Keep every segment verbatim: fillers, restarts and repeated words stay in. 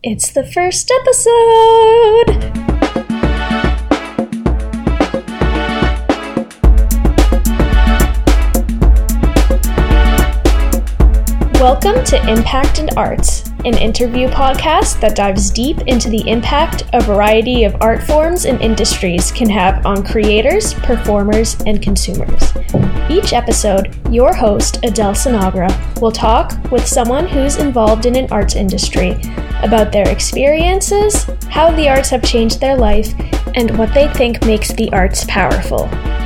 It's the first episode! Welcome to Impact and Arts, an interview podcast that dives deep into the impact a variety of art forms and industries can have on creators, performers, and consumers. Each episode, your host, Adele Sinagra, will talk with someone who's involved in an arts industry about their experiences, how the arts have changed their life, and what they think makes the arts powerful.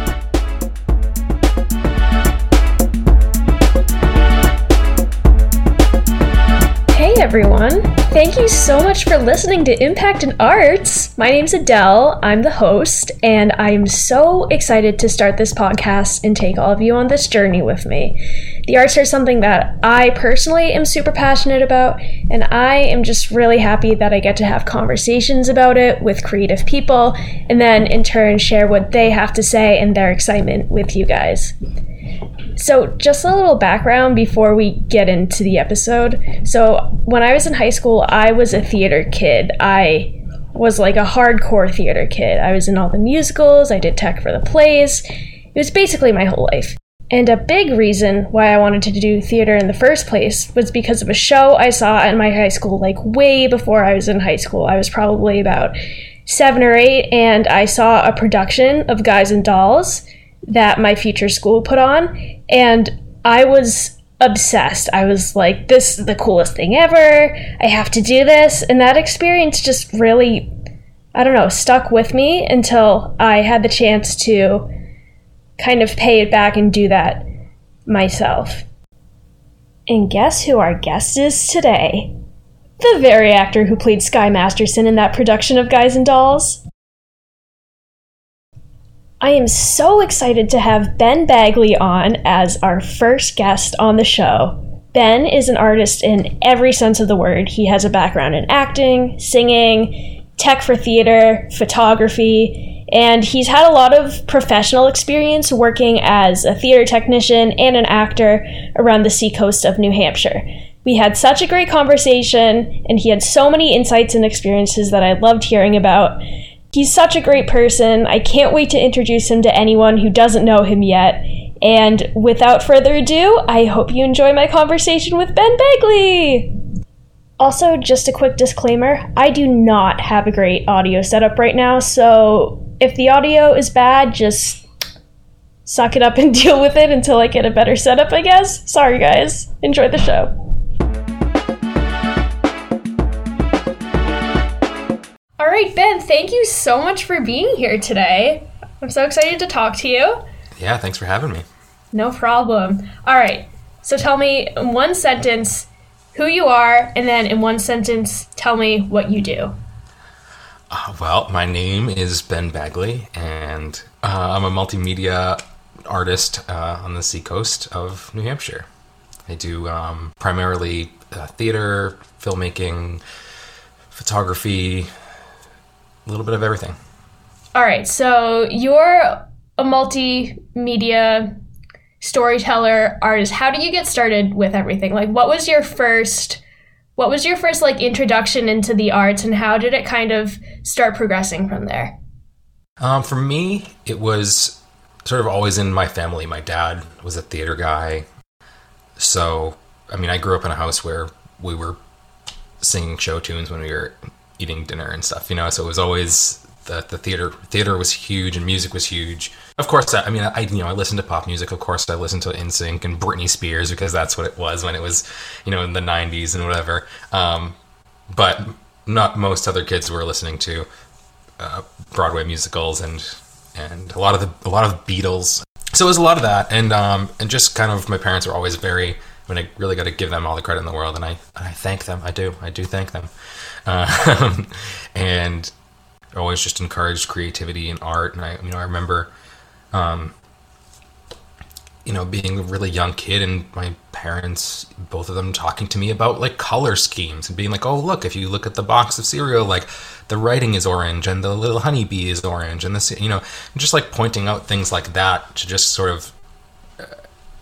Hey everyone! Thank you so much for listening to Impact and Arts! My name's Adele, I'm the host, and I'm so excited to start this podcast and take all of you on this journey with me. The arts are something that I personally am super passionate about, and I am just really happy that I get to have conversations about it with creative people, and then in turn share what they have to say and their excitement with you guys. So just a little background before we get into the episode. So when I was in high school, I was a theater kid. I was like a hardcore theater kid. I was in all the musicals, I did tech for the plays. It was basically my whole life. And a big reason why I wanted to do theater in the first place was because of a show I saw at my high school, like way before I was in high school. I was probably about seven or eight, and I saw a production of Guys and Dolls that my future school put on, and I was obsessed. I was like, this is the coolest thing ever, I have to do this, and that experience just really, I don't know, stuck with me until I had the chance to kind of pay it back and do that myself. And guess who our guest is today? The very actor who played Sky Masterson in that production of Guys and Dolls. I am so excited to have Ben Bagley on as our first guest on the show. Ben is an artist in every sense of the word. He has a background in acting, singing, tech for theater, photography, and he's had a lot of professional experience working as a theater technician and an actor around the seacoast of New Hampshire. We had such a great conversation, and he had so many insights and experiences that I loved hearing about. He's such a great person. I can't wait to introduce him to anyone who doesn't know him yet. And without further ado, I hope you enjoy my conversation with Ben Bagley. Also, just a quick disclaimer, I do not have a great audio setup right now, so if the audio is bad, just suck it up and deal with it until I get a better setup, I guess. Sorry guys. Enjoy the show. All right, Ben, thank you so much for being here today. I'm so excited to talk to you. Yeah, thanks for having me. No problem. All right, so tell me in one sentence who you are, and then in one sentence, tell me what you do. Uh, well, my name is Ben Bagley, and uh, I'm a multimedia artist uh, on the seacoast of New Hampshire. I do um, primarily uh, theater, filmmaking, photography, a little bit of everything. All right, so you're a multimedia storyteller, artist. How do you get started with everything? Like, what was your first, what was your first like introduction into the arts, and how did it kind of start progressing from there? Um, for me, it was sort of always in my family. My dad was a theater guy, so I mean, I grew up in a house where we were singing show tunes when we were eating dinner and stuff, you know, so it was always the the theater theater was huge and music was huge. Of course, I, I mean, I you know, I listened to pop music. Of course, I listened to N Sync and Britney Spears because that's what it was when it was, you know, in the nineties and whatever. Um, but not most other kids were listening to uh, Broadway musicals and and a lot of the a lot of Beatles. So it was a lot of that, and um, and just kind of my parents were always very. I mean, I really got to give them all the credit in the world, and I I thank them. I do. I do thank them. Uh, and always just encouraged creativity and art. And I, you know, I remember, um, you know, being a really young kid and my parents, both of them talking to me about like color schemes and being like, oh, look, if you look at the box of cereal, like the writing is orange and the little honeybee is orange. And this, you know, just like pointing out things like that to just sort of, uh,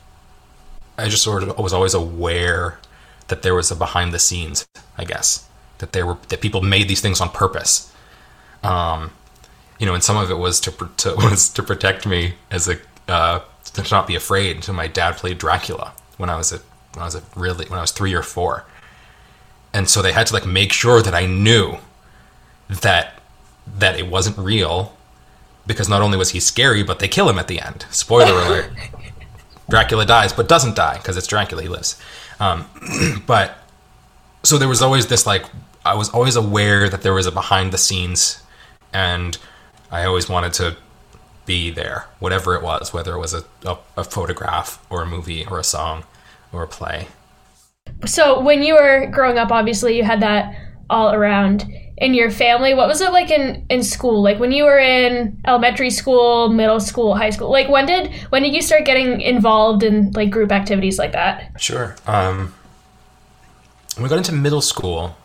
I just sort of was always aware that there was a behind the scenes, I guess. that they were that people made these things on purpose. Um, you know, and some of it was to, to was to protect me as a uh, to not be afraid. So my dad played Dracula when I was a when I was a really when I was three or four, and so they had to like make sure that I knew that that it wasn't real, because not only was he scary, but they kill him at the end. Spoiler alert: Dracula dies, but doesn't die because it's Dracula. He lives. Um, but so there was always this like I was always aware that there was a behind the scenes, and I always wanted to be there, whatever it was, whether it was a, a, a photograph or a movie or a song or a play. So when you were growing up, obviously you had that all around in your family. What was it like in, in school? Like when you were in elementary school, middle school, high school, like when did, when did you start getting involved in like group activities like that? Sure. Um, when we got into middle school,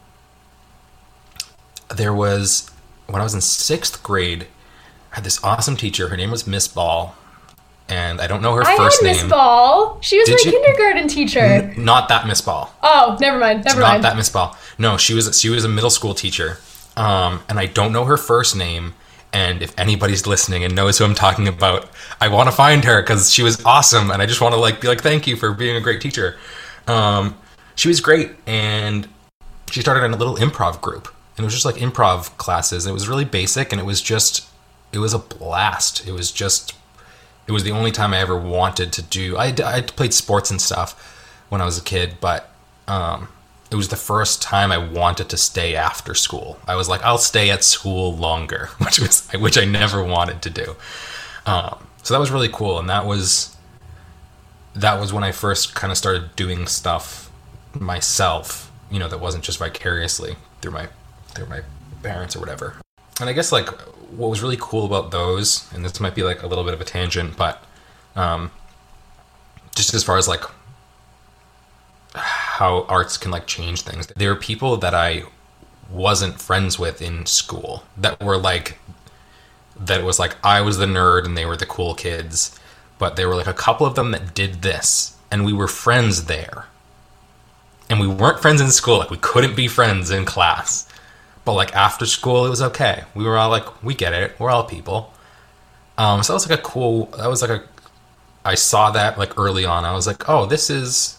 there was, when I was in sixth grade, I had this awesome teacher. Her name was Miss Ball, and I don't know her I first had name. Miss Ball. She was Did my you? kindergarten teacher. N- not that Miss Ball. Oh, never mind. Never Not mind. that Miss Ball. No, she was she was a middle school teacher, um, and I don't know her first name. And if anybody's listening and knows who I'm talking about, I want to find her because she was awesome, and I just want to like be like, thank you for being a great teacher. Um, she was great, and she started in a little improv group, and it was just like improv classes. It was really basic, and it was just it was a blast. It was just it was the only time I ever wanted to do. I I played sports and stuff when I was a kid, but um, it was the first time I wanted to stay after school. I was like, I'll stay at school longer, which was which I never wanted to do. Um, so that was really cool, and that was that was when I first kind of started doing stuff myself. You know, that wasn't just vicariously through my through my parents or whatever. And I guess like what was really cool about those, and this might be like a little bit of a tangent, but um, just as far as like how arts can like change things. There were people that I wasn't friends with in school that were like, that was like, I was the nerd and they were the cool kids, but there were like a couple of them that did this and we were friends there. And we weren't friends in school. Like we couldn't be friends in class, but like after school, it was okay. We were all like, we get it. We're all people. Um, so that was like a cool, that was like a, I saw that like early on. I was like, oh, this is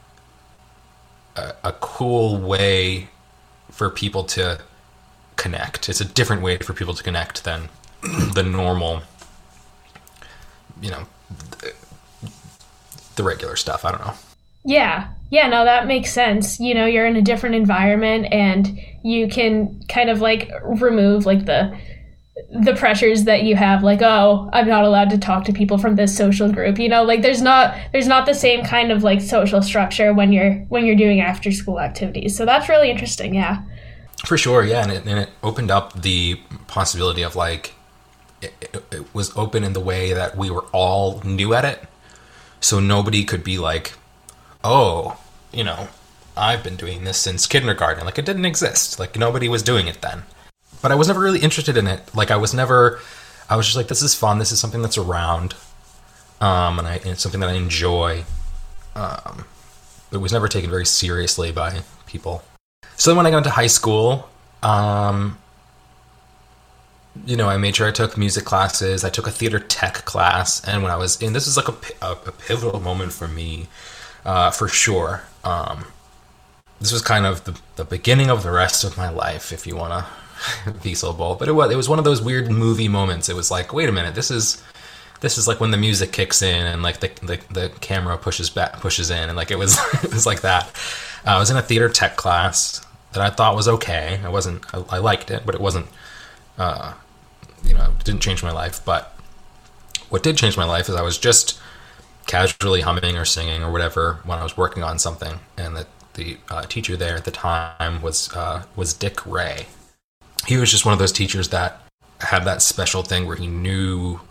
a, a cool way for people to connect. It's a different way for people to connect than the normal, you know, the, the regular stuff. I don't know. Yeah. Yeah, no, that makes sense. You know, you're in a different environment and you can kind of like remove like the the pressures that you have, like, oh, I'm not allowed to talk to people from this social group. You know, like there's not there's not the same kind of like social structure when you're when you're doing after school activities. So that's really interesting, yeah. For sure, yeah, and it, and it opened up the possibility of like it, it, it was open in the way that we were all new at it. So nobody could be like, oh, you know, I've been doing this since kindergarten. Like, it didn't exist. Like, nobody was doing it then. But I was never really interested in it. Like, I was never, I was just like, this is fun. This is something that's around. Um, and, I, and it's something that I enjoy. Um, it was never taken very seriously by people. So then when I got into high school, um, you know, I made sure I took music classes. I took a theater tech class. And when I was in, this is like a, a, a pivotal moment for me. Uh, for sure. Um, this was kind of the, the beginning of the rest of my life, if you want to be so bold. But it was it was one of those weird movie moments. It was like, wait a minute, this is this is like when the music kicks in and like the the, the camera pushes back pushes in, and like it was it was like that. Uh, I was in a theater tech class that I thought was okay. I wasn't I, I liked it, but it wasn't. Uh, you know, it didn't change my life. But what did change my life is I was just casually humming or singing or whatever when I was working on something, and the the uh, teacher there at the time was uh, was Dick Ray. He was just one of those teachers that had that special thing where he knew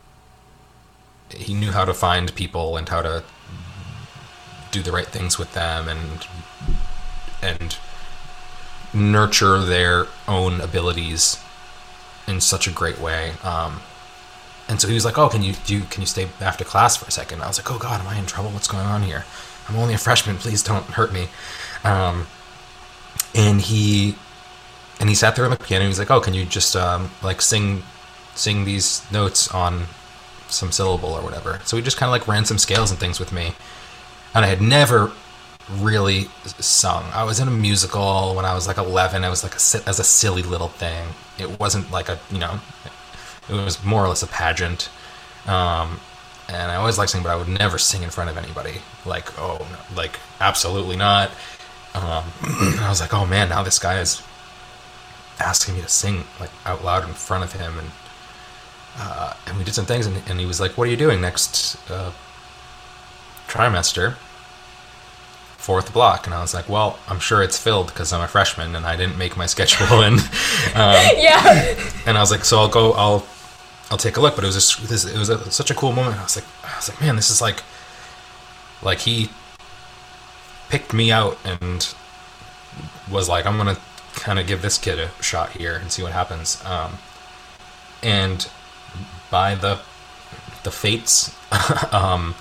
he knew how to find people and how to do the right things with them and and nurture their own abilities in such a great way. Um, And so he was like, oh, can you do? You, can you stay after class for a second? I was like, oh, God, am I in trouble? What's going on here? I'm only a freshman. Please don't hurt me. Um, and he and he sat there on the piano. And he's like, "Oh, can you just um, like sing sing these notes on some syllable or whatever?" So he just kind of like ran some scales and things with me, and I had never really sung. I was in a musical when I was like eleven. I was like a, as a silly little thing. It wasn't like a, you know, it was more or less a pageant. Um, and I always liked singing, but I would never sing in front of anybody. Like, oh, no, like absolutely not. Um, I was like, oh man, now this guy is asking me to sing like out loud in front of him, and uh, and we did some things, and, and he was like, "What are you doing next uh, trimester?" Fourth block. And I was like, well, I'm sure it's filled because I'm a freshman and I didn't make my schedule. And um, yeah. And I was like, so I'll go, I'll, I'll take a look. But it was a, this, it was a, such a cool moment. I was like, I was like, man, this is like, like he picked me out and was like, I'm gonna kind of give this kid a shot here and see what happens. Um, and by the the fates, um.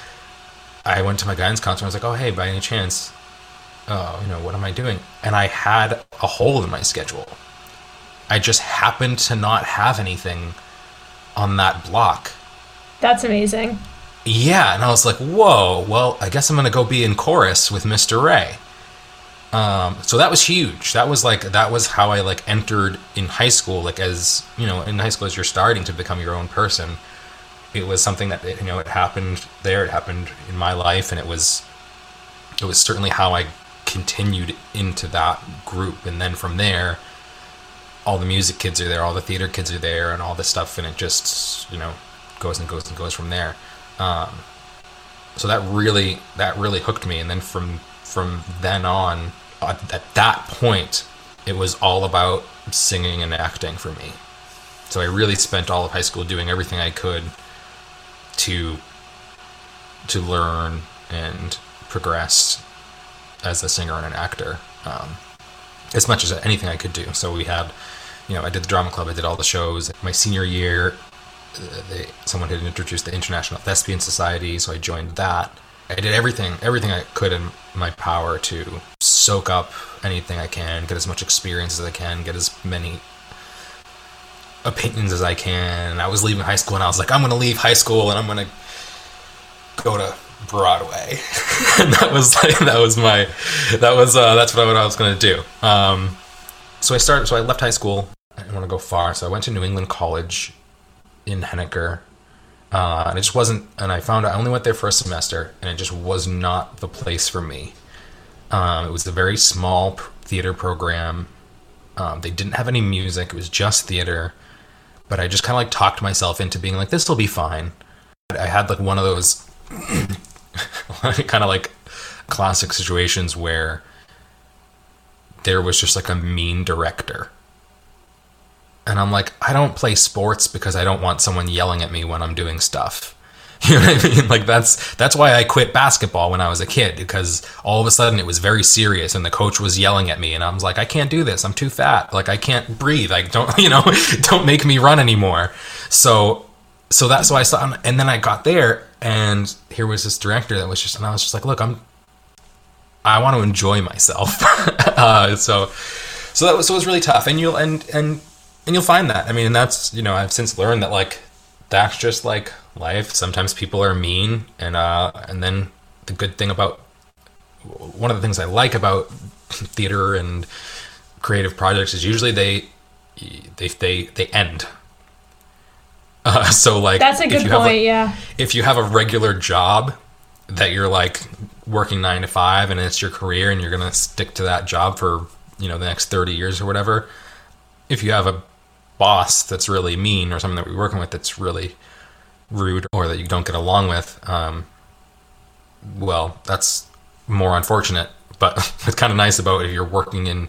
I went to my guidance counselor. I was like, oh, hey, by any chance, oh, you know, what am I doing? And I had a hole in my schedule. I just happened to not have anything on that block. That's amazing. Yeah, and I was like, whoa, well, I guess I'm going to go be in chorus with Mister Ray. Um, so that was huge. That was like, that was how I like entered in high school. Like as, you know, in high school, as you're starting to become your own person, it was something that, you know, it happened there, it happened in my life, and it was it was certainly how I continued into that group. And then from there, all the music kids are there, all the theater kids are there, and all this stuff, and it just, you know, goes and goes and goes from there. Um, so that really that really hooked me. And then from from then on, at, at that point, it was all about singing and acting for me. So I really spent all of high school doing everything I could to to learn and progress as a singer and an actor, um, as much as anything I could do. So we had, you know, I did the drama club, I did all the shows. My senior year, uh, they, someone had introduced the International Thespian Society, so I joined that. I did everything, everything I could in my power to soak up anything I can, get as much experience as I can, get as many opinions as I can. I was leaving high school and I was like, I'm going to leave high school and I'm going to go to Broadway. And that was like, that was my, that was, uh, that's what I, what I was going to do. Um, so I started, so I left high school. I didn't want to go far. So I went to New England College in Henniker. Uh, and it just wasn't, and I found out, I only went there for a semester and it just was not the place for me. Um, it was a very small pr- theater program. Um, they didn't have any music. It was just theater. But I just kind of like talked myself into being like, this will be fine. I had like one of those kind of like classic situations where there was just like a mean director. And I'm like, I don't play sports because I don't want someone yelling at me when I'm doing stuff. You know what I mean? Like that's that's why I quit basketball when I was a kid, because all of a sudden it was very serious and the coach was yelling at me and I was like, I can't do this. I'm too fat. Like I can't breathe. Like don't, you know, don't make me run anymore. So so that's why I saw, and then I got there and here was this director that was just, and I was just like, look, I'm I want to enjoy myself. uh, so so that was so it was really tough. And you'll and and and you'll find that. I mean, and that's, you know, I've since learned that like that's just like life. Sometimes people are mean, and uh, and then the good thing about, one of the things I like about theater and creative projects is usually they they they they end. Uh, so like that's a good point. A, yeah. If you have a regular job that you're like working nine to five and it's your career and you're gonna stick to that job for, you know, the next thirty years or whatever. If you have a boss that's really mean or someone that we're working with that's really rude or that you don't get along with, um, well, that's more unfortunate. But it's kind of nice about if you're working in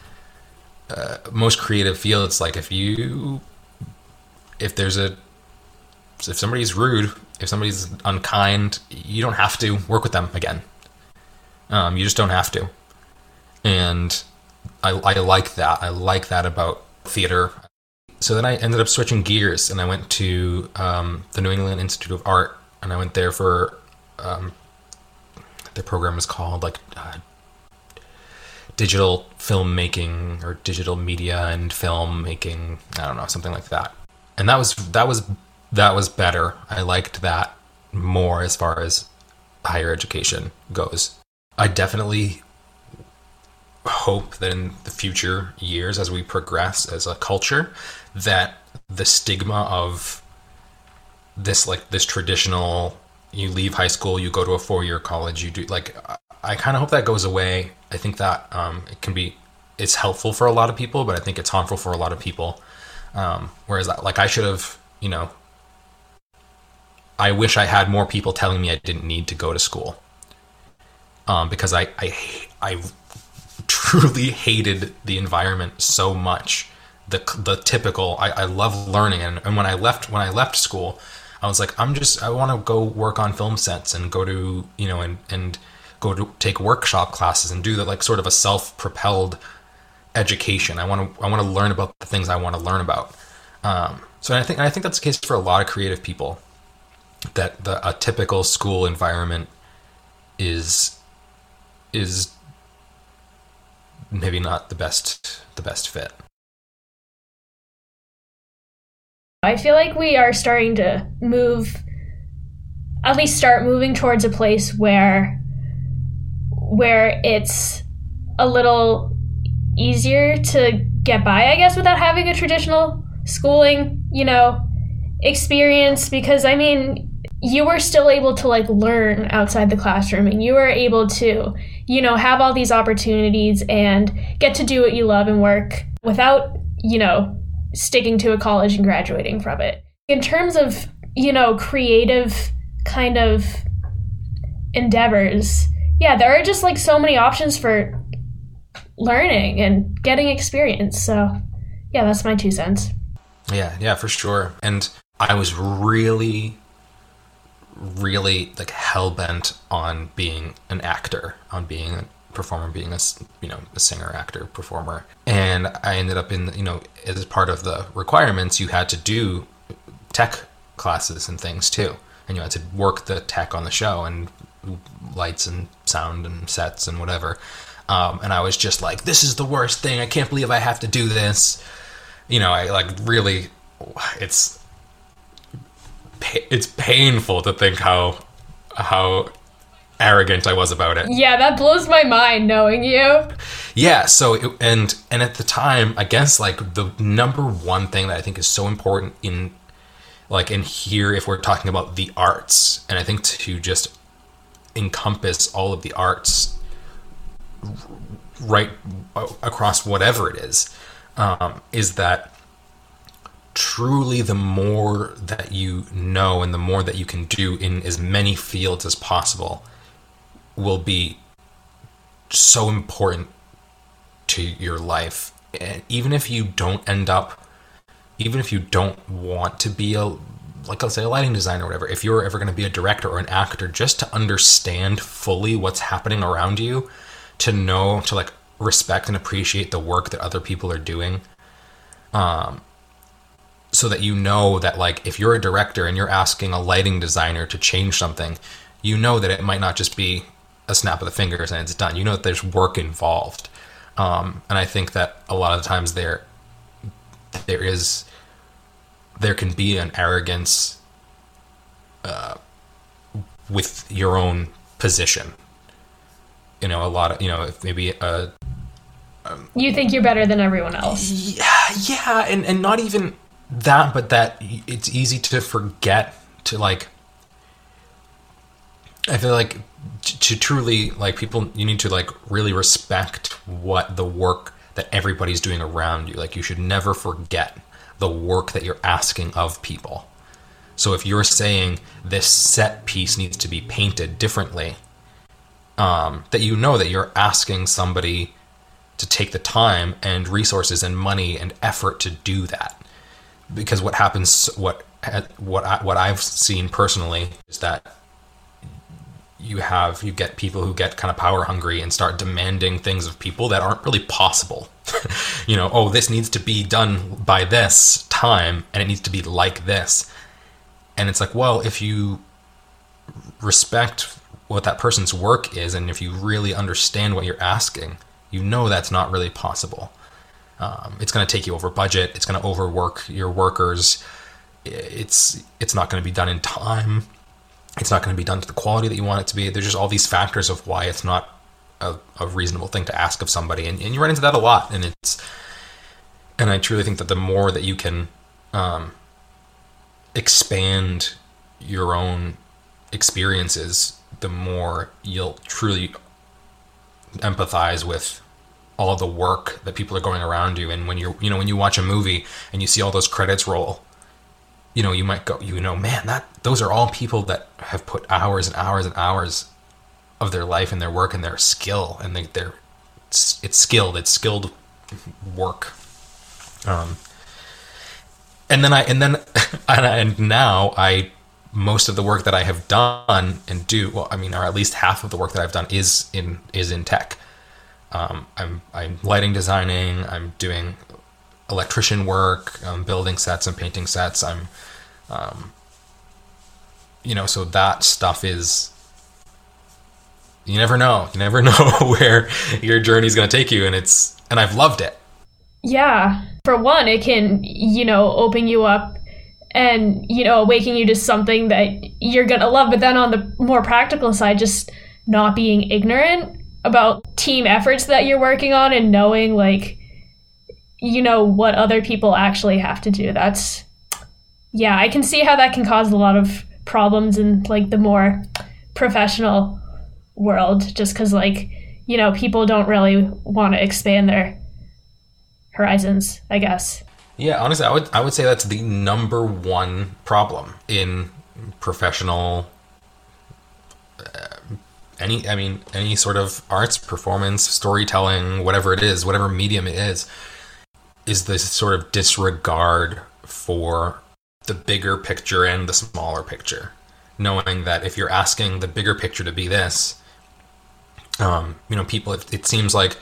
uh, most creative fields. Like if you, if there's a, if somebody's rude, if somebody's unkind, you don't have to work with them again. Um, you just don't have to. And I, I like that. I like that about theater. So then I ended up switching gears and I went to um, the New England Institute of Art, and I went there for, um, the program was called like uh, digital filmmaking or digital media and filmmaking. I don't know, something like that. And that was that was that was better. I liked that more as far as higher education goes. I definitely hope that in the future years, as we progress as a culture, that the stigma of this, like this traditional, you leave high school, you go to a four-year college, you do, like, I kind of hope that goes away. I think that um, it can be, it's helpful for a lot of people, but I think it's harmful for a lot of people. Um, whereas, like, I should have, you know, I wish I had more people telling me I didn't need to go to school. Um, because I, I, I truly hated the environment so much. The the typical, I, I love learning. And, and when I left, when I left school, I was like, I'm just, I want to go work on film sets and go to, you know, and, and go to take workshop classes and do that, like sort of a self-propelled education. I want to, I want to learn about the things I want to learn about. Um, so I think, I think that's the case for a lot of creative people, that the, a typical school environment is, is maybe not the best, the best fit. I feel like we are starting to move, at least start moving towards a place where where it's a little easier to get by, I guess, without having a traditional schooling, you know, experience. Because, I mean, you were still able to, like, learn outside the classroom, and you were able to, you know, have all these opportunities and get to do what you love and work without, you know, sticking to a college and graduating from it. In terms of, you know, creative kind of endeavors, yeah, there are just like so many options for learning and getting experience. So yeah, that's my two cents. Yeah, yeah, for sure. And I was really, really like hell-bent on being an actor, on being a performer, being a, you know, a singer, actor, performer. And I ended up in, you know, as part of the requirements, you had to do tech classes and things too. And you had to work the tech on the show and lights and sound and sets and whatever. Um, and I was just like, this is the worst thing. I can't believe I have to do this. You know, I like really, it's, it's painful to think how, how arrogant I was about it. Yeah, that blows my mind knowing you. Yeah, so it, and and at the time, I guess like the number one thing that I think is so important in like in here, if we're talking about the arts, and I think to just encompass all of the arts right across whatever it is, um, is that truly the more that you know and the more that you can do in as many fields as possible will be so important to your life. And even if you don't end up, even if you don't want to be a, like I'll say a lighting designer or whatever, if you're ever going to be a director or an actor, just to understand fully what's happening around you, to know, to like respect and appreciate the work that other people are doing, um, so that you know that like if you're a director and you're asking a lighting designer to change something, you know that it might not just be a snap of the fingers and it's done. You know that there's work involved. Um, and I think that a lot of times there, there is, there can be an arrogance uh, with your own position. You know, a lot of, you know, if maybe a... Um, you think you're better than everyone else. Yeah, yeah, and, and not even that, but that it's easy to forget to like, I feel like to, to truly, like, people, you need to like really respect what the work that everybody's doing around you. Like, you should never forget the work that you're asking of people. So if you're saying this set piece needs to be painted differently, um, that you know that you're asking somebody to take the time and resources and money and effort to do that. Because what happens, what what I, what I've seen personally is that you have you get people who get kind of power hungry and start demanding things of people that aren't really possible. You know, oh, this needs to be done by this time and it needs to be like this. And it's like, well, if you respect what that person's work is and if you really understand what you're asking, You know that's not really possible. Um, it's going to take you over budget. It's going to overwork your workers. It's it's not going to be done in time. It's not going to be done to the quality that you want it to be. There's just all these factors of why it's not a, a reasonable thing to ask of somebody, and, and you run into that a lot. And it's and I truly think that the more that you can um, expand your own experiences, the more you'll truly empathize with all of the work that people are going around you. And when you're, you know, when you watch a movie and you see all those credits roll, you know, you might go, you know, man, that those are all people that have put hours and hours and hours of their life and their work and their skill, and they, they're it's, it's skilled, it's skilled work. Um, and then I, and then, and, I, and now I, most of the work that I have done and do, well, I mean, or at least half of the work that I've done is in, is in tech. Um, I'm, I'm lighting designing, I'm doing electrician work, I'm building sets and painting sets. I'm, um, you know, so that stuff is, you never know, you never know where your journey is going to take you. And it's, and I've loved it. Yeah. For one, it can, you know, open you up and, you know, awaken you to something that you're going to love. But then on the more practical side, just not being ignorant about team efforts that you're working on and knowing, like, you know, what other people actually have to do. That's, yeah, I can see how that can cause a lot of problems in, like, the more professional world, just because, like, you know, people don't really want to expand their horizons, I guess. Yeah, honestly, I would I would say that's the number one problem in professional uh, any I mean any sort of arts, performance, storytelling, whatever it is, whatever medium it is, is this sort of disregard for the bigger picture and the smaller picture. Knowing that if you're asking the bigger picture to be this, um, you know, people, it, it seems like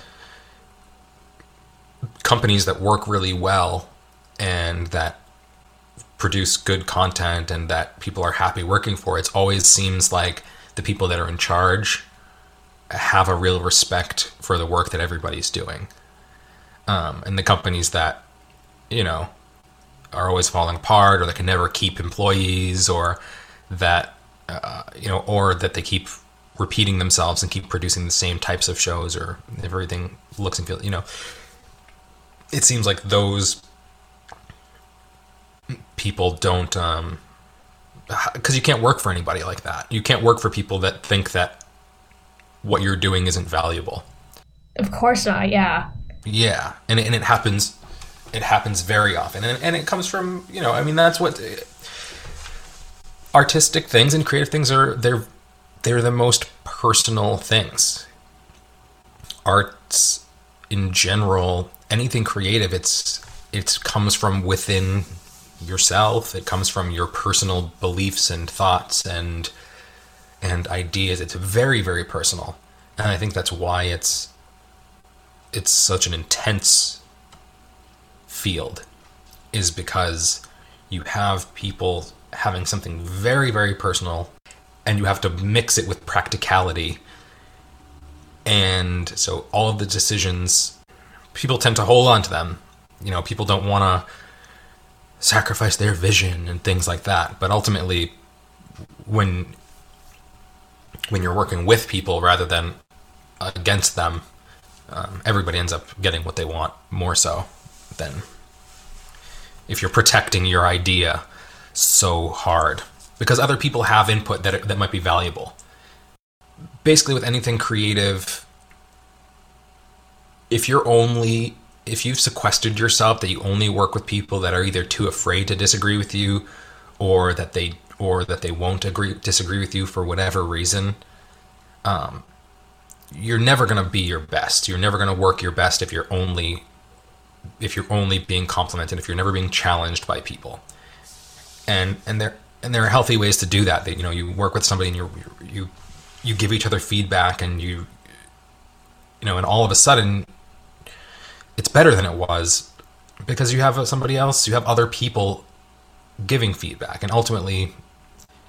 companies that work really well and that produce good content and that people are happy working for, it always seems like the people that are in charge have a real respect for the work that everybody's doing. Um, and the companies that, you know, are always falling apart, or that can never keep employees, or that, uh, you know, or that they keep repeating themselves and keep producing the same types of shows, or everything looks and feels, you know, it seems like those people don't, um, because you can't work for anybody like that. You can't work for people that think that what you're doing isn't valuable. Of course not, yeah. Yeah, and, and it happens, it happens very often. And, and it comes from, you know, I mean, that's what artistic things and creative things are, they're, they're the most personal things. Arts in general, anything creative, it's, it comes from within yourself. It comes from your personal beliefs and thoughts and, and ideas. It's very, very personal. And I think that's why it's, it's such an intense field, is because you have people having something very, very personal, and you have to mix it with practicality. And so all of the decisions, people tend to hold on to them. You know, people don't want to sacrifice their vision and things like that. But ultimately, when when you're working with people rather than against them, um, everybody ends up getting what they want more so than if you're protecting your idea so hard, because other people have input that that might be valuable. Basically, with anything creative, if you're only if you've sequestered yourself that you only work with people that are either too afraid to disagree with you, or that they or that they won't agree disagree with you for whatever reason, um, you're never going to be your best. You're never going to work your best if you're only if you're only being complimented, if you're never being challenged by people. And and there and there are healthy ways to do that. That, you know, you work with somebody and you you you give each other feedback, and you you know, and all of a sudden it's better than it was because you have somebody else, you have other people giving feedback. And ultimately,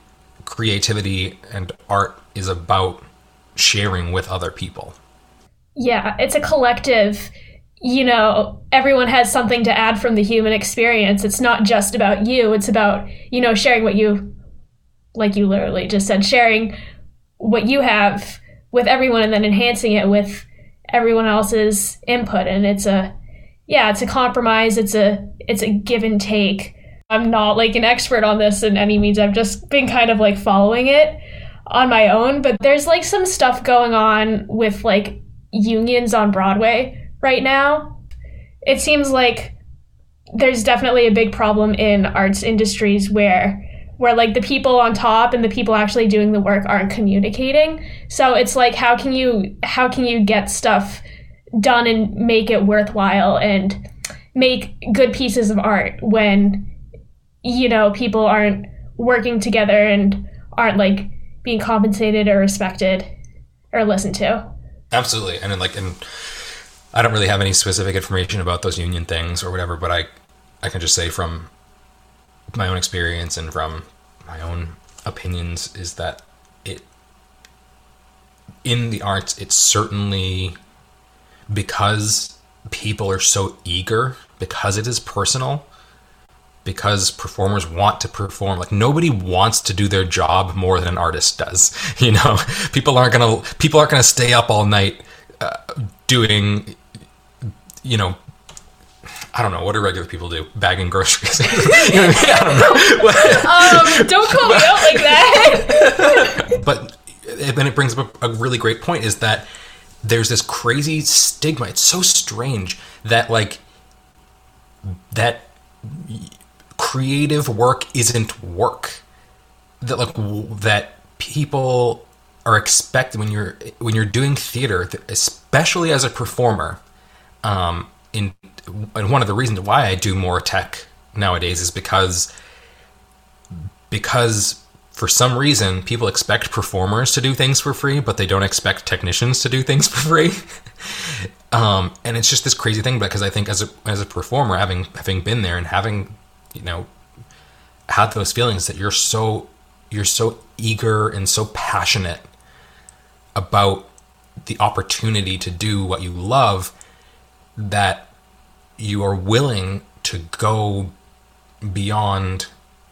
creativity and art is about sharing with other people. Yeah, it's a collective, you know, everyone has something to add from the human experience. It's not just about you. It's about, you know, sharing what you, like you literally just said, sharing what you have with everyone and then enhancing it with everyone else's input. And it's a, yeah, it's a compromise. It's a, it's a give and take. I'm not like an expert on this in any means. I've just been kind of like following it on my own, but there's like some stuff going on with like unions on Broadway right now. It seems like there's definitely a big problem in arts industries where where like the people on top and the people actually doing the work aren't communicating. So it's like, how can you how can you get stuff done and make it worthwhile and make good pieces of art when, you know, people aren't working together and aren't like being compensated or respected or listened to? Absolutely. And like, and I don't really have any specific information about those union things or whatever, but I, I can just say from my own experience and from my own opinions is that it, in the arts, it's certainly, because people are so eager, because it is personal, because performers want to perform. Like, nobody wants to do their job more than an artist does. You know, people aren't gonna people aren't gonna stay up all night uh, doing, you know, I don't know, what do regular people do? Bagging groceries. You know what I mean? I don't know. um, don't call me out like that. But then it brings up a really great point, is that there's this crazy stigma. It's so strange that like that creative work isn't work. That like that people are expected when you're when you're doing theater, especially as a performer. Um, in and one of the reasons why I do more tech nowadays is because because for some reason people expect performers to do things for free, but they don't expect technicians to do things for free. um, and it's just this crazy thing, because I think as a as a performer, having having been there and having, you know, had those feelings that you're so you're so eager and so passionate about the opportunity to do what you love, that you are willing to go beyond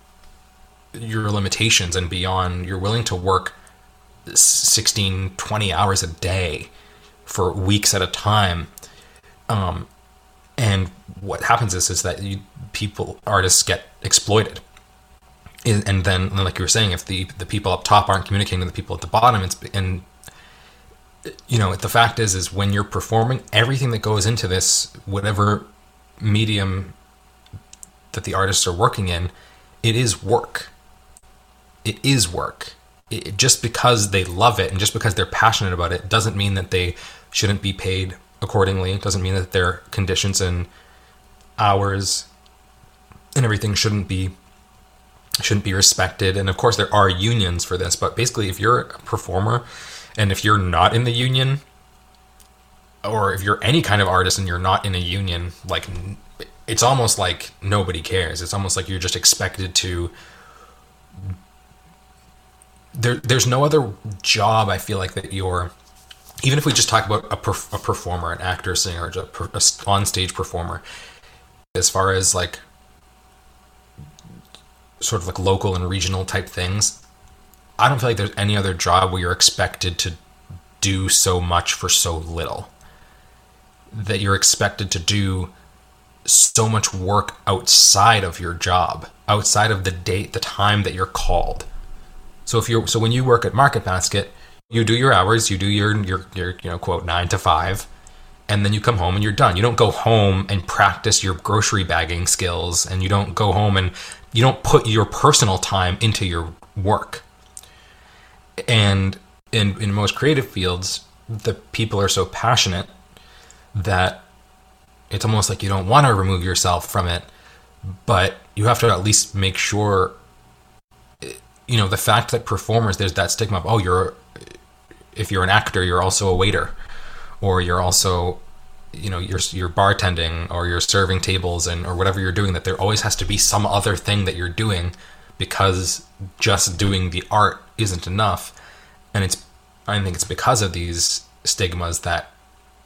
your limitations and beyond, you're willing to work sixteen, twenty hours a day for weeks at a time. Um, and what happens is, is that you, people, artists get exploited. And then, like you were saying, if the, the people up top aren't communicating with the people at the bottom, it's, and, you know, the fact is, is when you're performing, everything that goes into this, whatever medium that the artists are working in, it is work. It is work. It, just because they love it and just because they're passionate about it doesn't mean that they shouldn't be paid accordingly. It doesn't mean that their conditions and hours and everything shouldn't be shouldn't be respected. And of course there are unions for this, but basically if you're a performer and if you're not in the union, or if you're any kind of artist and you're not in a union, like, it's almost like nobody cares. It's almost like you're just expected to, there there's no other job, I feel like, that you're, even if we just talk about a, perf, a performer, an actor, singer, a, per, a on-stage performer, as far as like sort of like local and regional type things, I don't feel like there's any other job where you're expected to do so much for so little. That you're expected to do so much work outside of your job, outside of the date, the time that you're called. So if you're, so when you work at Market Basket, you do your hours, you do your, your, your, you know, quote, nine to five, and then you come home and you're done. You don't go home and practice your grocery bagging skills, and you don't go home and you don't put your personal time into your work. And in, in most creative fields, the people are so passionate that it's almost like you don't want to remove yourself from it, but you have to at least make sure, you know, the fact that performers, there's that stigma of, oh, you're, if you're an actor, you're also a waiter, or you're also, you know, you're, you're bartending, or you're serving tables, and, or whatever you're doing, that there always has to be some other thing that you're doing, because just doing the art isn't enough. And it's, I think it's because of these stigmas that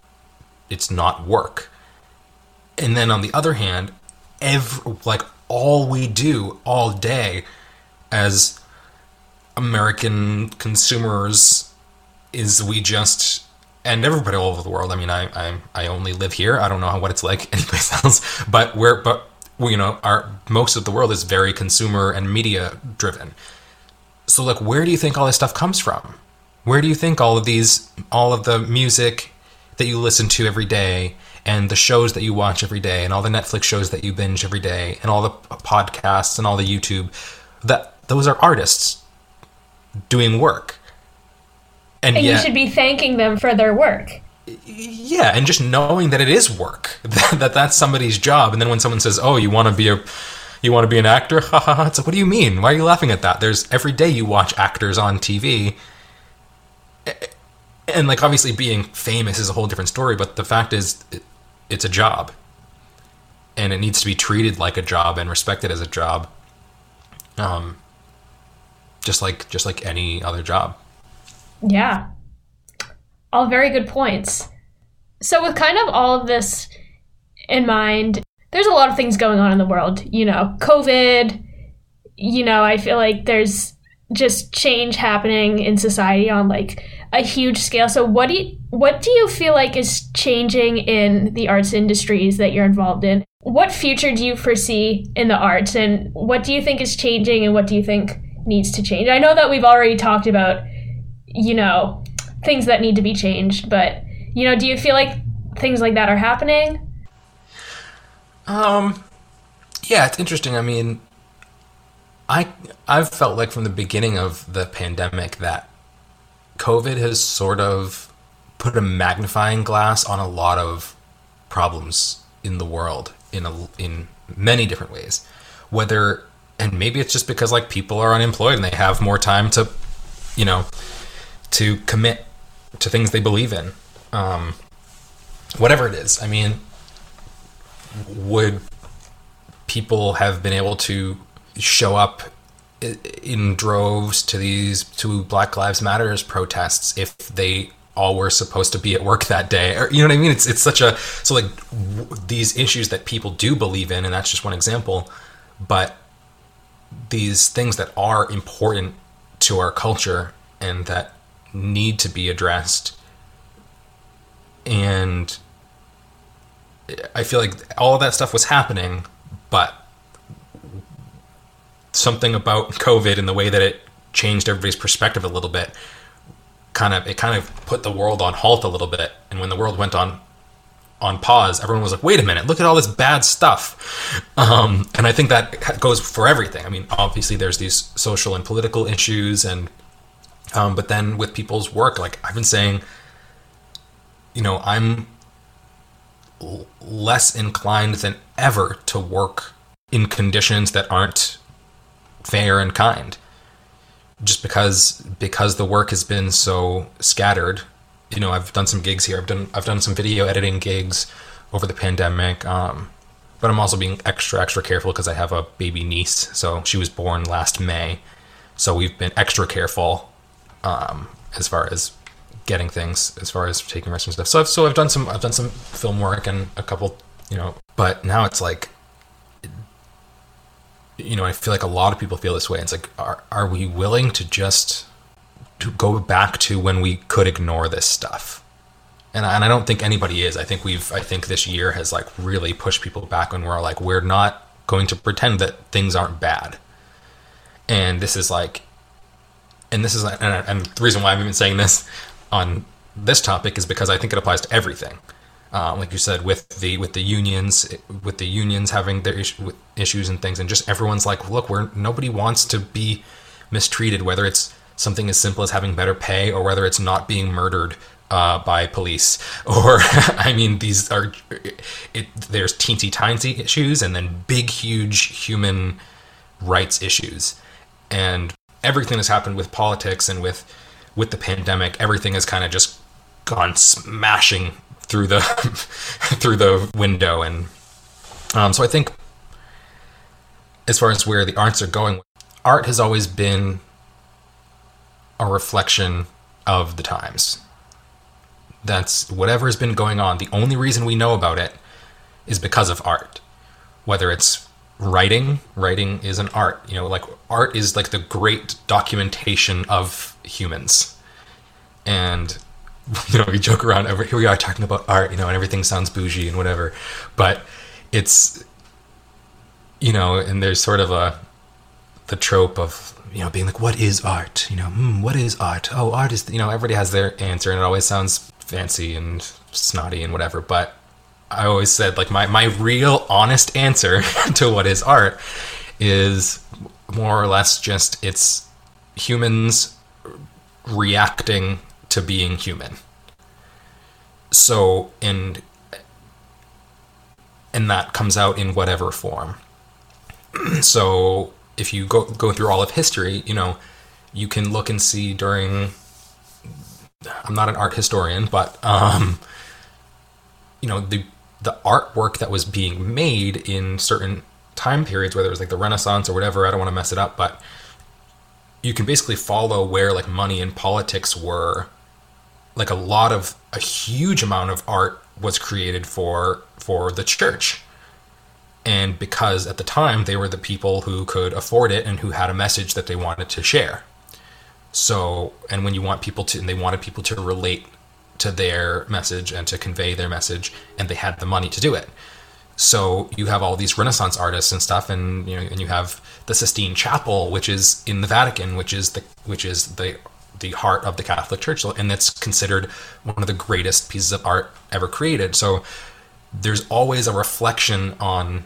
it's not work. And then on the other hand, every, like all we do all day as American consumers is we just, and everybody all over the world. I mean, I I, I only live here. I don't know how, what it's like anyplace else, but we're but we, you know, our most of the world is very consumer and media driven. So like, where do you think all this stuff comes from? Where do you think all of these, all of the music that you listen to every day, and the shows that you watch every day, and all the Netflix shows that you binge every day, and all the podcasts and all the YouTube, that those are artists doing work. And, and yet, you should be thanking them for their work. Yeah, and just knowing that it is work, that, that that's somebody's job. And then when someone says, "Oh, you want to be a, you want to be an actor?" Ha ha ha! It's like, what do you mean? Why are you laughing at that? There's every day you watch actors on T V, and like obviously being famous is a whole different story. But the fact is, it, it's a job, and it needs to be treated like a job and respected as a job. Um, just like just like any other job. Yeah. All very good points. So with kind of all of this in mind, there's a lot of things going on in the world. You know, COVID, you know, I feel like there's just change happening in society on like a huge scale. So what do you, what do you feel like is changing in the arts industries that you're involved in? What future do you foresee in the arts, and what do you think is changing, and what do you think needs to change? I know that we've already talked about, you know, things that need to be changed, but, you know, do you feel like things like that are happening? Um, yeah, it's interesting. I mean, I, I've felt like from the beginning of the pandemic that COVID has sort of put a magnifying glass on a lot of problems in the world in a, in many different ways. Whether, and maybe it's just because like people are unemployed and they have more time to, you know, to commit to things they believe in. Um, whatever it is. I mean, would people have been able to show up in droves to these, to Black Lives Matters protests if they all were supposed to be at work that day? Or, you know what I mean? It's, it's such a, so like w- these issues that people do believe in, and that's just one example, but these things that are important to our culture and that need to be addressed. And I feel like all of that stuff was happening, but something about COVID and the way that it changed everybody's perspective a little bit, kind of, it kind of put the world on halt a little bit. And when the world went on on pause, everyone was like, wait a minute, look at all this bad stuff. Um, and I think that goes for everything. I mean, obviously there's these social and political issues, and um, but then with people's work, like I've been saying, you know, I'm l- less inclined than ever to work in conditions that aren't fair and kind, just because because the work has been so scattered. You know, I've done some gigs here. I've done I've done some video editing gigs over the pandemic, um, but I'm also being extra extra careful because I have a baby niece. So she was born last May, so we've been extra careful um, as far as getting things, as far as taking risks and stuff. So I've so I've done some I've done some film work and a couple, you know. But now it's like, you know, I feel like a lot of people feel this way. It's like, are are we willing to just to go back to when we could ignore this stuff? And I, and I don't think anybody is. I think we've, I think this year has like really pushed people back when we're like, we're not going to pretend that things aren't bad. And this is like, and this is, and, and the reason why I've been saying this on this topic is because I think it applies to everything. Uh, like you said, with the, with the unions, with the unions having their is, with issues and things, and just everyone's like, look, we're, nobody wants to be mistreated, whether it's something as simple as having better pay or whether it's not being murdered uh, by police. Or, I mean, these are, it, there's teensy tiny issues and then big, huge human rights issues. And everything that's happened with politics and with, with the pandemic, everything has kind of just gone smashing through the, through the window. And um, so I think as far as where the arts are going, art has always been a reflection of the times. That's whatever has been going on. The only reason we know about it is because of art. Whether it's writing, writing is an art. You know, like art is like the great documentation of humans. And, you know, we joke around, over here we are talking about art, you know, and everything sounds bougie and whatever. But it's, you know, and there's sort of a, the trope of, you know, being like, what is art? You know, mm, what is art? Oh, art is, you know, everybody has their answer and it always sounds fancy and snotty and whatever. But I always said, like, my, my real honest answer to what is art is more or less just it's humans reacting to being human. So, and, and that comes out in whatever form. So if you go, go through all of history, you know, you can look and see during, I'm not an art historian, but, um, you know, the, the artwork that was being made in certain time periods, whether it was like the Renaissance or whatever, I don't want to mess it up, but you can basically follow where like money and politics were. Like a lot of, a huge amount of art was created for, for the church. And because at the time they were the people who could afford it and who had a message that they wanted to share. So, and when you want people to, and they wanted people to relate to their message and to convey their message, and they had the money to do it. So you have all these Renaissance artists and stuff, and you know, and you have the Sistine Chapel, which is in the Vatican, which is the which is the the heart of the Catholic Church, and that's considered one of the greatest pieces of art ever created. So there's always a reflection on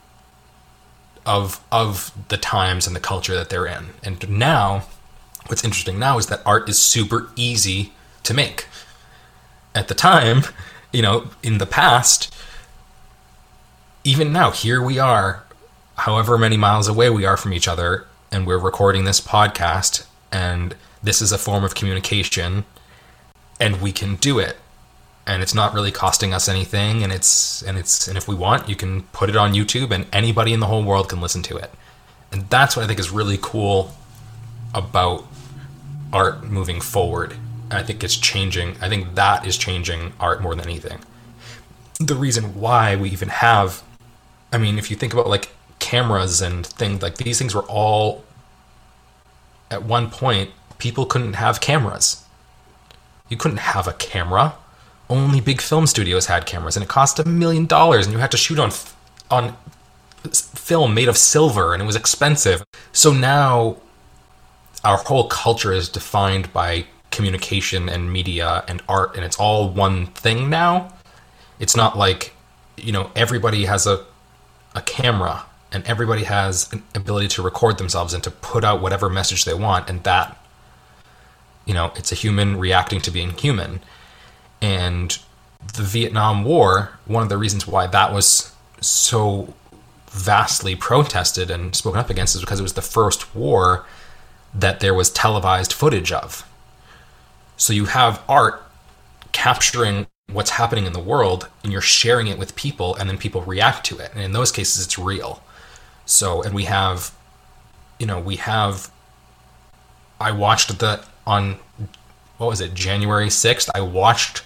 of of the times and the culture that they're in. And now, what's interesting now is that art is super easy to make. At the time, you know, in the past, even now, here we are, however many miles away we are from each other, and we're recording this podcast, and this is a form of communication, and we can do it. And it's not really costing us anything, and it's and it's and if we want, you can put it on YouTube, and anybody in the whole world can listen to it. And that's what I think is really cool about art moving forward. I think it's changing. I think that is changing art more than anything. The reason why we even have, I mean, if you think about like cameras and things like these things were all, at one point, people couldn't have cameras. You couldn't have a camera. Only big film studios had cameras, and it cost a million dollars, and you had to shoot on on film made of silver, and it was expensive. So now our whole culture is defined by communication and media and art, and it's all one thing now. It's not like, you know, everybody has a a camera and everybody has an ability to record themselves and to put out whatever message they want, and that, you know, it's a human reacting to being human. And the Vietnam War, one of the reasons why that was so vastly protested and spoken up against is because it was the first war that there was televised footage of. So you have art capturing what's happening in the world, and you're sharing it with people, and then people react to it. And in those cases, it's real. So, and we have, you know, we have, I watched the, on, what was it, January sixth, I watched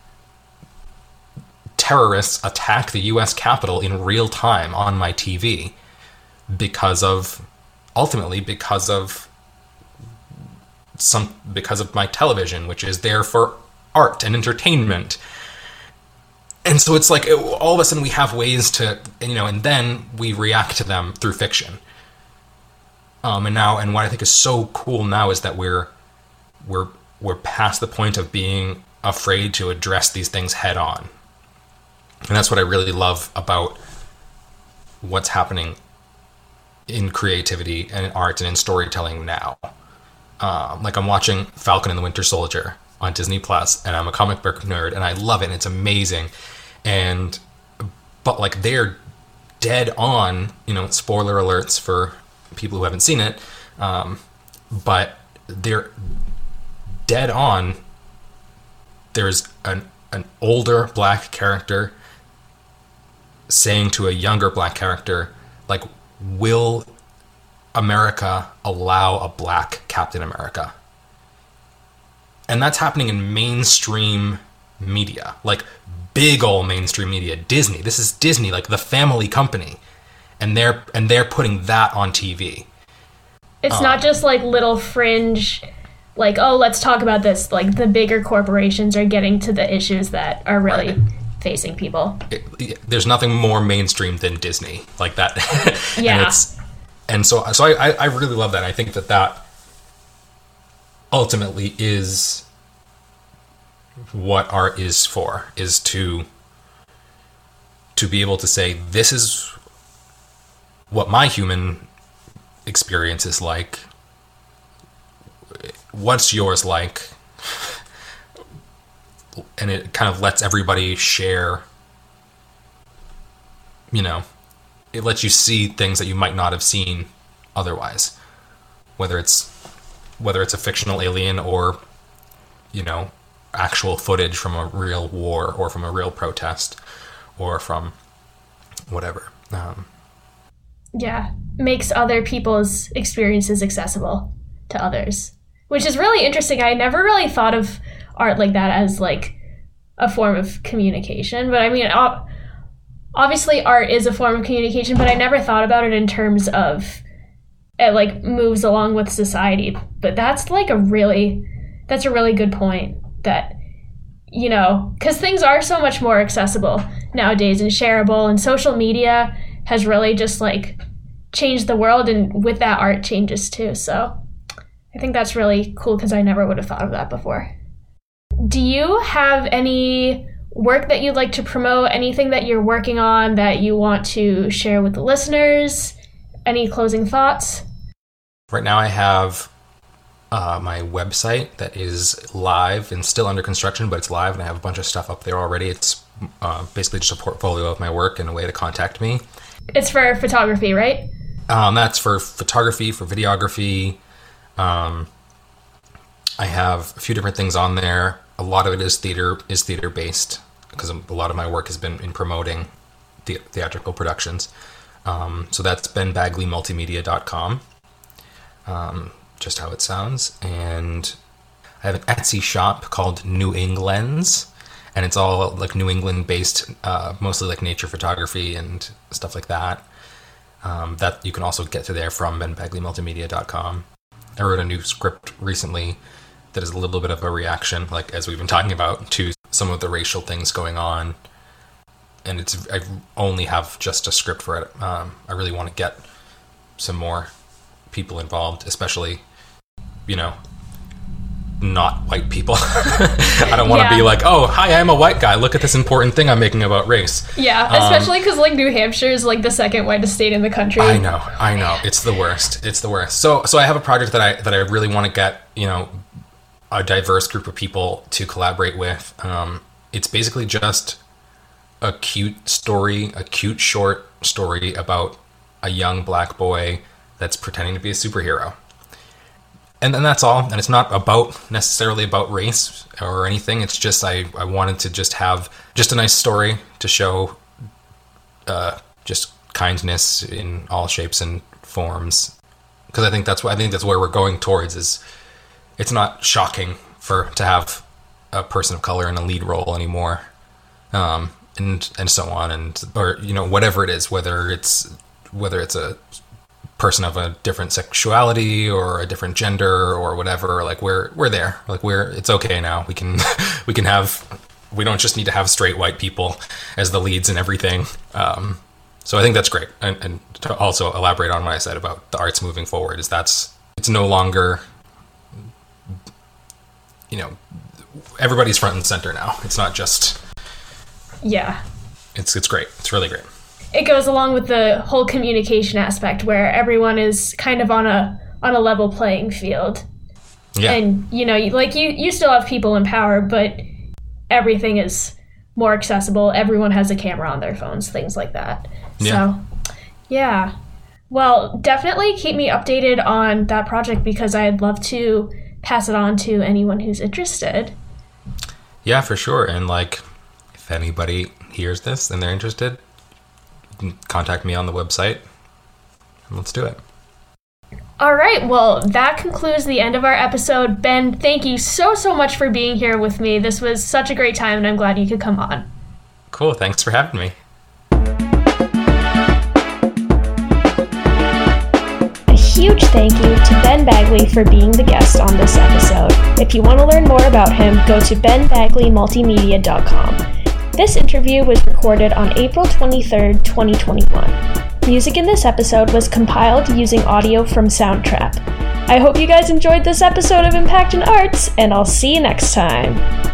terrorists attack the U S Capitol in real time on my T V because of, ultimately because of some, because of my television, which is there for art and entertainment. And so it's like, it, all of a sudden we have ways to, you know, and then we react to them through fiction. Um, and now, and what I think is so cool now is that we're, we're, we're past the point of being afraid to address these things head on. And that's what I really love about what's happening in creativity and in art and in storytelling now. Um, like I'm watching Falcon and the Winter Soldier on Disney Plus, and I'm a comic book nerd, and I love it, and it's amazing. And, but like they're dead on, you know, spoiler alerts for people who haven't seen it, um, but they're dead on. There's an, an older black character saying to a younger black character, like, will America allow a black Captain America? And that's happening in mainstream media, like big old mainstream media, Disney. This is Disney, like the family company, and they're and they're putting that on T V. It's um, not just like little fringe, like, oh, let's talk about this. Like the bigger corporations are getting to the issues that are really right. facing people. It, it, there's nothing more mainstream than Disney, like that. Yeah. and, it's, and so, so I, I really love that. I think that that ultimately is what art is for, is to to be able to say, this is what my human experience is like. What's yours like? And it kind of lets everybody share, you know, it lets you see things that you might not have seen otherwise. Whether it's whether it's a fictional alien or, you know, actual footage from a real war or from a real protest or from whatever. Um, yeah, makes other people's experiences accessible to others, which is really interesting. I never really thought of art like that as like a form of communication, but I mean, obviously art is a form of communication, but I never thought about it in terms of it like moves along with society. But that's like a really, that's a really good point that, you know, because things are so much more accessible nowadays and shareable, and social media has really just like changed the world, and with that art changes too. So I think that's really cool because I never would have thought of that before. Do you have any work that you'd like to promote? Anything that you're working on that you want to share with the listeners? Any closing thoughts? Right now I have uh, my website that is live and still under construction, but it's live, and I have a bunch of stuff up there already. It's uh, basically just a portfolio of my work and a way to contact me. It's for photography, right? Um, that's for photography, for videography. Um, I have a few different things on there. A lot of it is theater is theater based because a lot of my work has been in promoting the, theatrical productions. Um, so that's ben bagley multimedia dot com, um, just how it sounds. And I have an Etsy shop called New Englands, and it's all like New England based, uh, mostly like nature photography and stuff like that. Um, that you can also get to there from ben bagley multimedia dot com. I wrote a new script recently that is a little bit of a reaction, like as we've been talking about, to some of the racial things going on. And it's I only have just a script for it. Um, I really want to get some more people involved, especially, you know, not white people. I don't want to yeah. be like, oh, hi, I'm a white guy. Look at this important thing I'm making about race. Yeah, especially because um, like New Hampshire is like the second whitest state in the country. I know, I know. It's the worst. It's the worst. So, so I have a project that I that I really want to get, you know, a diverse group of people to collaborate with. Um, it's basically just a cute story, a cute short story about a young black boy that's pretending to be a superhero. And then that's all. And it's not about necessarily about race or anything. It's just I, I wanted to just have just a nice story to show uh, just kindness in all shapes and forms. Because I think that's what I think that's where we're going towards. Is it's not shocking for to have a person of color in a lead role anymore, um, and and so on, and or you know whatever it is, whether it's whether it's a person of a different sexuality or a different gender or whatever, like we're we're there, like we're it's okay now. We can we can have we don't just need to have straight white people as the leads and everything. Um, so I think that's great, and, and to also elaborate on what I said about the arts moving forward is that's it's no longer, you know, everybody's front and center now. It's not just yeah. It's it's great. It's really great. It goes along with the whole communication aspect where everyone is kind of on a on a level playing field. Yeah. And, you know, like you, you still have people in power, but everything is more accessible. Everyone has a camera on their phones, things like that. Yeah. So, yeah. Well, definitely keep me updated on that project because I'd love to pass it on to anyone who's interested. Yeah, for sure. And, like, if anybody hears this and they're interested, contact me on the website and let's do it. All right, well, that concludes the end of our episode. Ben, thank you so, so much for being here with me. This was such a great time, and I'm glad you could come on. Cool, thanks for having me. A huge thank you to Ben Bagley for being the guest on this episode. If you want to learn more about him, go to ben bagley multimedia dot com. This interview was recorded on April twenty-third, twenty twenty-one. Music in this episode was compiled using audio from Soundtrap. I hope you guys enjoyed this episode of Impact in Arts, and I'll see you next time.